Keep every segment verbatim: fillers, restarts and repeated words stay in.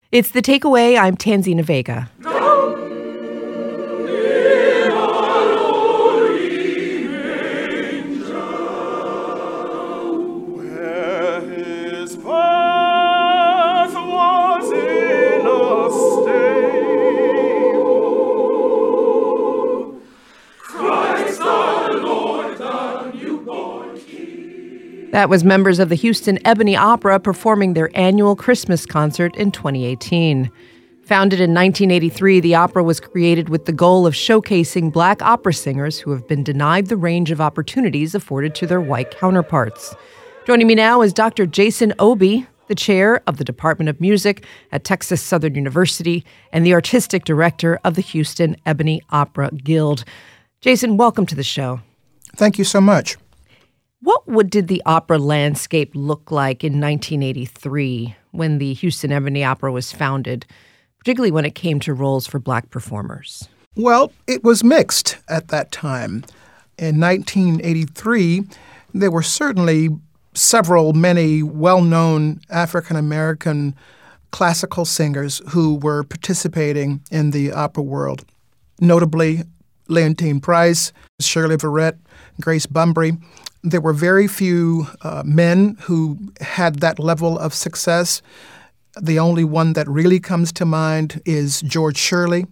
It's The Takeaway. I'm Tanzina Vega. That was members of the Houston Ebony Opera performing their annual Christmas concert in twenty eighteen. Founded in nineteen eighty-three, the opera was created with the goal of showcasing Black opera singers who have been denied the range of opportunities afforded to their white counterparts. Joining me now is Doctor Jason Obey, the chair of the Department of Music at Texas Southern University and the artistic director of the Houston Ebony Opera Guild. Jason, welcome to the show. Thank you so much. What would, did the opera landscape look like in nineteen eighty-three when the Houston Ebony Opera was founded, particularly when it came to roles for Black performers? Well, it was mixed at that time. In nineteen eighty-three, there were certainly several, many well-known African-American classical singers who were participating in the opera world, notably Leontyne Price, Shirley Verrett, Grace Bumbry. There were very few uh, men who had that level of success. The only one that really comes to mind is George Shirley.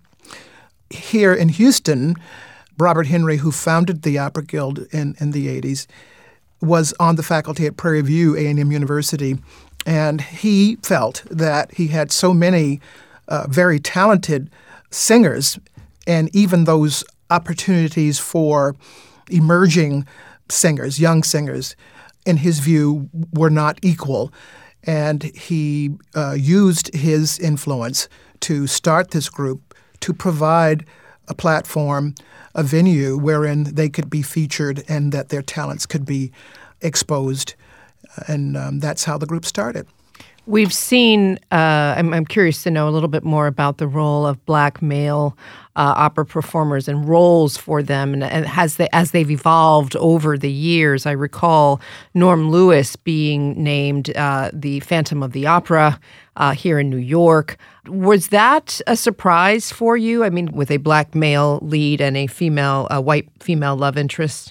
Here in Houston, Robert Henry, who founded the Opera Guild in, in the eighties, was on the faculty at Prairie View A and M University, and he felt that he had so many uh, very talented singers, and even those opportunities for emerging singers, young singers, in his view, were not equal. And he uh, used his influence to start this group to provide a platform, a venue wherein they could be featured and that their talents could be exposed. And um, that's how the group started. We've seen, uh, I'm, I'm curious to know a little bit more about the role of Black male uh, opera performers and roles for them, and, and as, they, as they've evolved over the years. I recall Norm Lewis being named uh, the Phantom of the Opera uh, here in New York. Was that a surprise for you? I mean, with a Black male lead and a female, a white female love interest?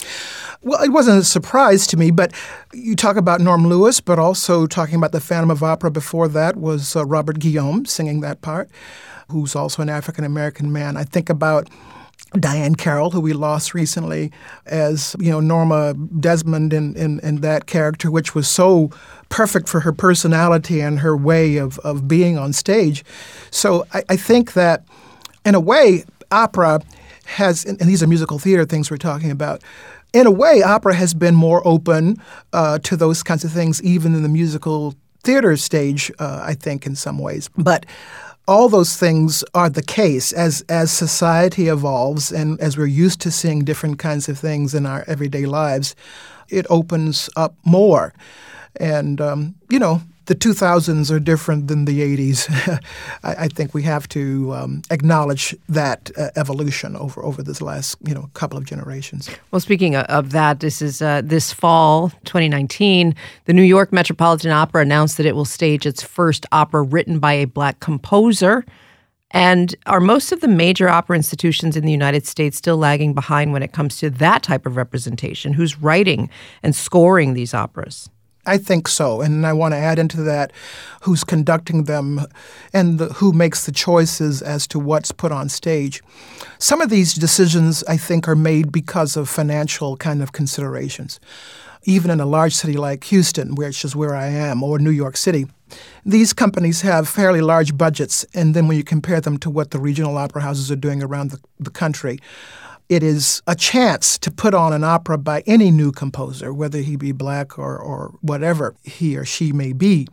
Well, it wasn't a surprise to me, but you talk about Norm Lewis, but also talking about the Phantom of Opera before that was uh, Robert Guillaume singing that part, who's also an African-American man. I think about Diane Carroll, who we lost recently, as, you know, Norma Desmond in, in, in that character, which was so perfect for her personality and her way of, of being on stage. So I, I think that, in a way, opera has, and these are musical theater things we're talking about, in a way, opera has been more open uh, to those kinds of things, even in the musical theater stage, uh, I think, in some ways. But all those things are the case as as society evolves and as we're used to seeing different kinds of things in our everyday lives, it opens up more. And, um, you know, the two thousands are different than the eighties. I, I think we have to um, acknowledge that uh, evolution over, over this last, you know, couple of generations. Well, speaking of that, this is uh, this fall, twenty nineteen, the New York Metropolitan Opera announced that it will stage its first opera written by a Black composer. And are most of the major opera institutions in the United States still lagging behind when it comes to that type of representation? Who's writing and scoring these operas? I think so, and I want to add into that who's conducting them and the, who makes the choices as to what's put on stage. Some of these decisions, I think, are made because of financial kind of considerations. Even in a large city like Houston, which is where I am, or New York City, these companies have fairly large budgets, and then when you compare them to what the regional opera houses are doing around the, the country, it is a chance to put on an opera by any new composer, whether he be Black or, or whatever he or she may be.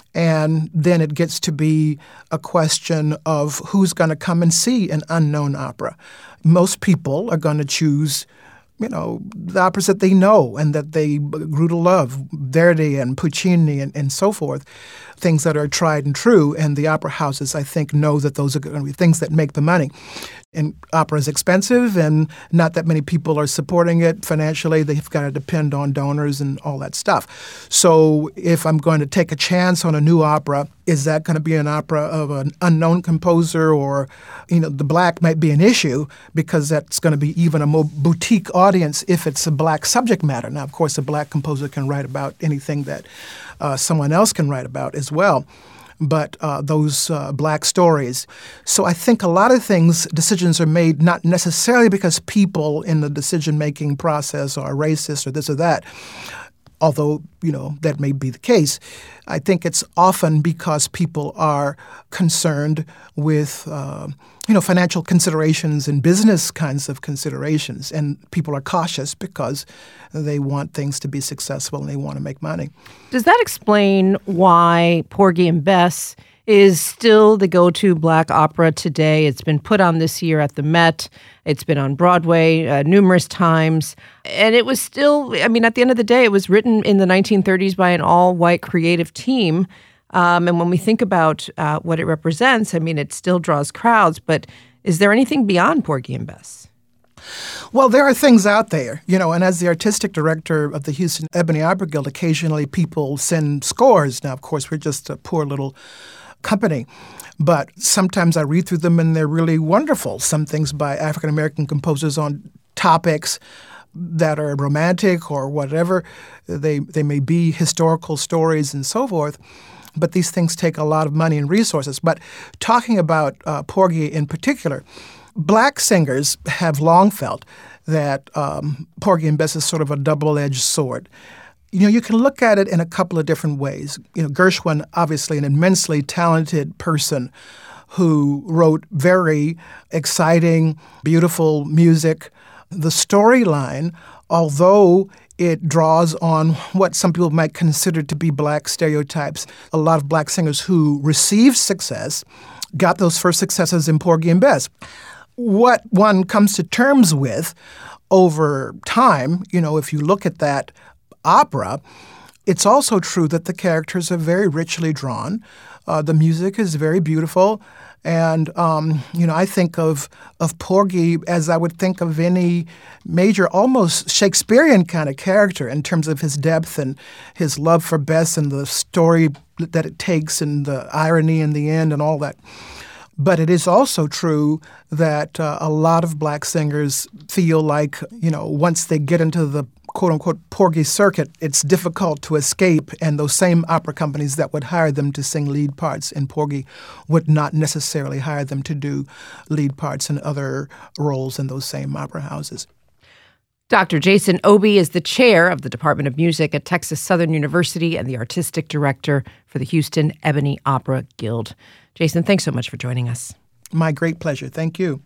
And then it gets to be a question of who's going to come and see an unknown opera. Most people are going to choose you know, the operas that they know and that they grew to love, Verdi and Puccini and, and so forth, things that are tried and true. And the opera houses, I think, know that those are going to be things that make the money. And opera is expensive, and not that many people are supporting it financially. They've got to depend on donors and all that stuff. So if I'm going to take a chance on a new opera, is that going to be an opera of an unknown composer, or, you know, the black might be an issue because that's going to be even a more boutique audience if it's a black subject matter. Now, of course, a black composer can write about anything that uh, someone else can write about as well. But uh, those uh, black stories. So I think a lot of things, decisions are made not necessarily because people in the decision-making process are racist or this or that, although, you know, that may be the case. I think it's often because people are concerned with, uh, you know, financial considerations and business kinds of considerations. And people are cautious because they want things to be successful and they want to make money. Does that explain why Porgy and Bess is still the go-to black opera today? It's been put on this year at the Met. It's been on Broadway uh, numerous times. And it was still, I mean, at the end of the day, it was written in the nineteen thirties by an all-white creative team. Um, and when we think about uh, what it represents, I mean, it still draws crowds. But is there anything beyond Porgy and Bess? Well, there are things out there, you know, and as the artistic director of the Houston Ebony Opera Guild, occasionally people send scores. Now, of course, we're just a poor little company, but sometimes I read through them and they're really wonderful. Some things by African-American composers on topics that are romantic or whatever. They, they may be historical stories and so forth. But these things take a lot of money and resources. But talking about uh, Porgy in particular, black singers have long felt that um, Porgy and Bess is sort of a double-edged sword. You know, you can look at it in a couple of different ways. You know, Gershwin, obviously an immensely talented person who wrote very exciting, beautiful music. The storyline, although it draws on what some people might consider to be black stereotypes, a lot of black singers who received success got those first successes in Porgy and Bess. What one comes to terms with over time, you know, if you look at that opera, it's also true that the characters are very richly drawn. Uh, the music is very beautiful. And, um, you know, I think of of Porgy as I would think of any major, almost Shakespearean kind of character in terms of his depth and his love for Bess and the story that it takes and the irony in the end and all that. But it is also true that uh, a lot of black singers feel like, you know, once they get into the quote-unquote Porgy circuit, it's difficult to escape, and those same opera companies that would hire them to sing lead parts in Porgy would not necessarily hire them to do lead parts in other roles in those same opera houses. Doctor Jason Obey is the chair of the Department of Music at Texas Southern University and the artistic director for the Houston Ebony Opera Guild. Jason, thanks so much for joining us. My great pleasure. Thank you.